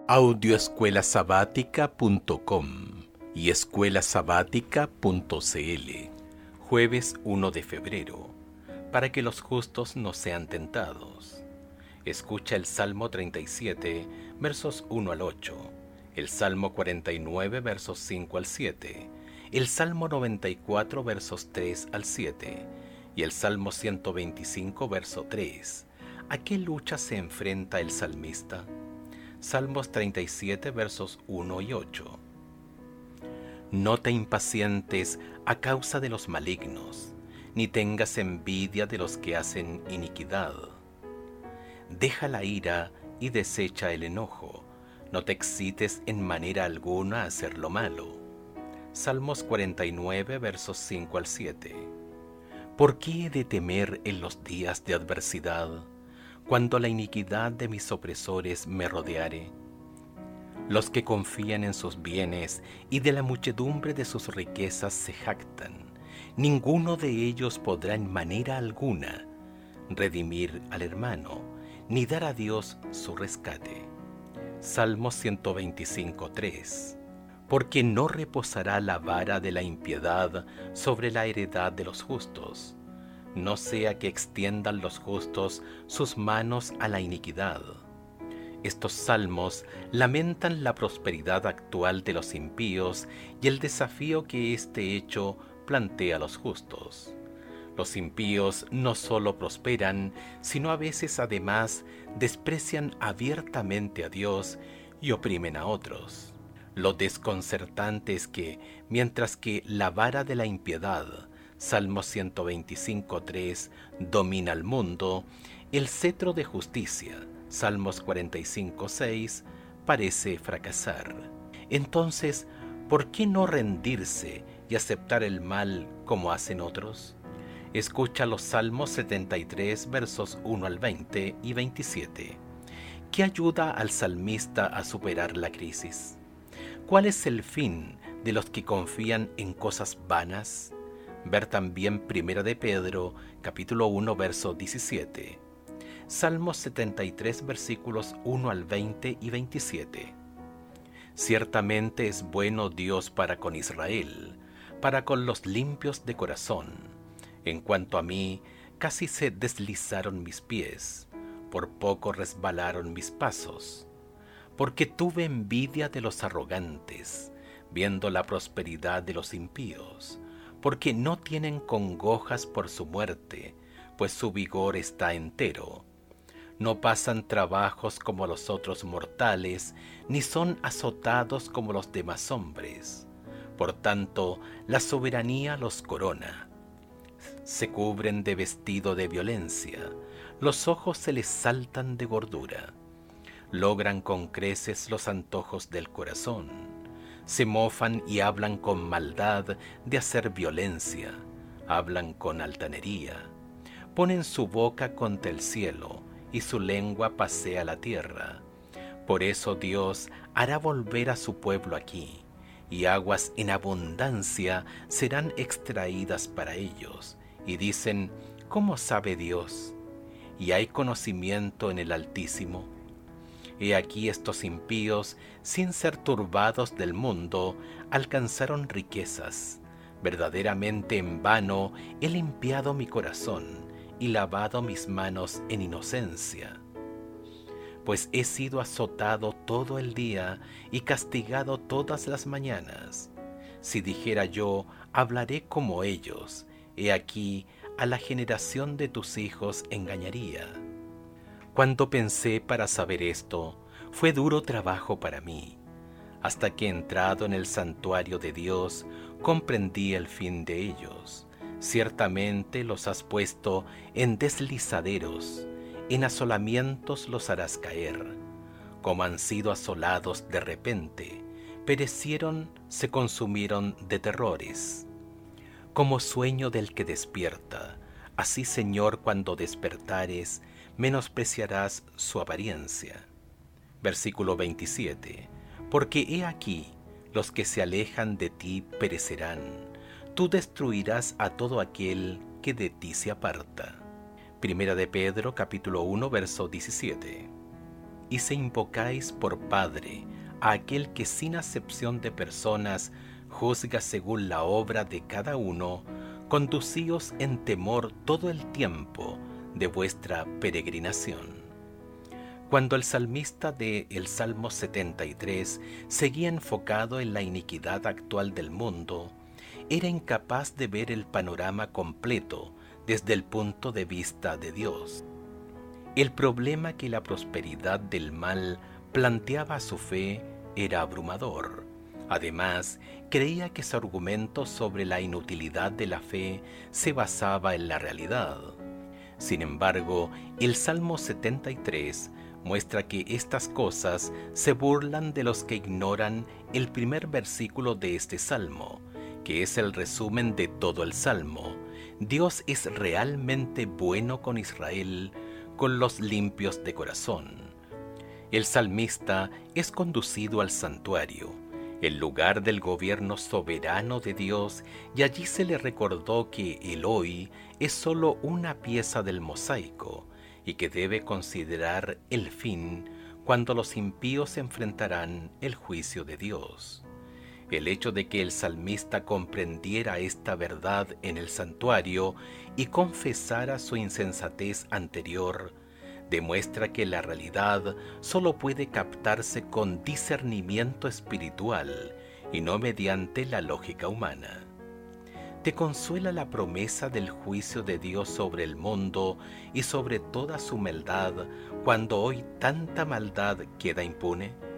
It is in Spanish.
Audioescuelasabática.com y escuelasabática.cl. Jueves 1 de febrero. Para que los justos no sean tentados. Escucha el Salmo 37, versos 1 al 8, el Salmo 49, versos 5 al 7, el Salmo 94, versos 3 al 7 y el Salmo 125, verso 3. ¿A qué lucha se enfrenta el salmista? Salmos 37, versos 1 y 8. No te impacientes a causa de los malignos, ni tengas envidia de los que hacen iniquidad. Deja la ira y desecha el enojo, no te excites en manera alguna a hacer lo malo. Salmos 49, versos 5 al 7. ¿Por qué he de temer en los días de adversidad, cuando la iniquidad de mis opresores me rodeare? Los que confían en sus bienes y de la muchedumbre de sus riquezas se jactan. Ninguno de ellos podrá en manera alguna redimir al hermano, ni dar a Dios su rescate. Salmo 125, 3. Porque no reposará la vara de la impiedad sobre la heredad de los justos, no sea que extiendan los justos sus manos a la iniquidad. Estos salmos lamentan la prosperidad actual de los impíos y el desafío que este hecho plantea a los justos. Los impíos no solo prosperan, sino a veces además desprecian abiertamente a Dios y oprimen a otros. Lo desconcertante es que, mientras que la vara de la impiedad, Salmo 125, 3, domina el mundo, el cetro de justicia, Salmos 45, 6, parece fracasar. Entonces, ¿por qué no rendirse y aceptar el mal como hacen otros? Escucha los Salmos 73, versos 1 al 20 y 27. ¿Qué ayuda al salmista a superar la crisis? ¿Cuál es el fin de los que confían en cosas vanas? Ver también 1 de Pedro, capítulo 1, verso 17. Salmos 73, versículos 1 al 20 y 27. Ciertamente es bueno Dios para con Israel, para con los limpios de corazón. En cuanto a mí, casi se deslizaron mis pies, por poco resbalaron mis pasos. Porque tuve envidia de los arrogantes, viendo la prosperidad de los impíos, porque no tienen congojas por su muerte, pues su vigor está entero. No pasan trabajos como los otros mortales, ni son azotados como los demás hombres. Por tanto, la soberanía los corona. Se cubren de vestido de violencia, los ojos se les saltan de gordura. Logran con creces los antojos del corazón. Se mofan y hablan con maldad de hacer violencia, hablan con altanería. Ponen su boca contra el cielo y su lengua pasea la tierra. Por eso Dios hará volver a su pueblo aquí, y aguas en abundancia serán extraídas para ellos. Y dicen, ¿cómo sabe Dios? ¿Y hay conocimiento en el Altísimo? He aquí estos impíos, sin ser turbados del mundo, alcanzaron riquezas. Verdaderamente en vano he limpiado mi corazón y lavado mis manos en inocencia. Pues he sido azotado todo el día y castigado todas las mañanas. Si dijera yo, hablaré como ellos, he aquí a la generación de tus hijos engañaría. Cuando pensé para saber esto, fue duro trabajo para mí. Hasta que entrado en el santuario de Dios, comprendí el fin de ellos. Ciertamente los has puesto en deslizaderos, en asolamientos los harás caer. Como han sido asolados de repente, perecieron, se consumieron de terrores. Como sueño del que despierta, así Señor cuando despertares, menospreciarás su apariencia. Versículo 27. Porque he aquí, los que se alejan de ti perecerán. Tú destruirás a todo aquel que de ti se aparta. Primera de Pedro, capítulo 1, verso 17. y se invocáis por Padre a aquel que sin acepción de personas juzga según la obra de cada uno, conducíos en temor todo el tiempo de vuestra peregrinación. Cuando el salmista de el Salmo 73 seguía enfocado en la iniquidad actual del mundo, era incapaz de ver el panorama completo desde el punto de vista de Dios. El problema que la prosperidad del mal planteaba a su fe era abrumador. Además, creía que su argumento sobre la inutilidad de la fe se basaba en la realidad. Sin embargo, el Salmo 73 muestra que estas cosas se burlan de los que ignoran el primer versículo de este Salmo, que es el resumen de todo el Salmo. Dios es realmente bueno con Israel, con los limpios de corazón. El salmista es conducido al santuario, el lugar del gobierno soberano de Dios, y allí se le recordó que el hoy es solo una pieza del mosaico y que debe considerar el fin cuando los impíos enfrentarán el juicio de Dios. El hecho de que el salmista comprendiera esta verdad en el santuario y confesara su insensatez anterior demuestra que la realidad solo puede captarse con discernimiento espiritual y no mediante la lógica humana. ¿Te consuela la promesa del juicio de Dios sobre el mundo y sobre toda su maldad cuando hoy tanta maldad queda impune?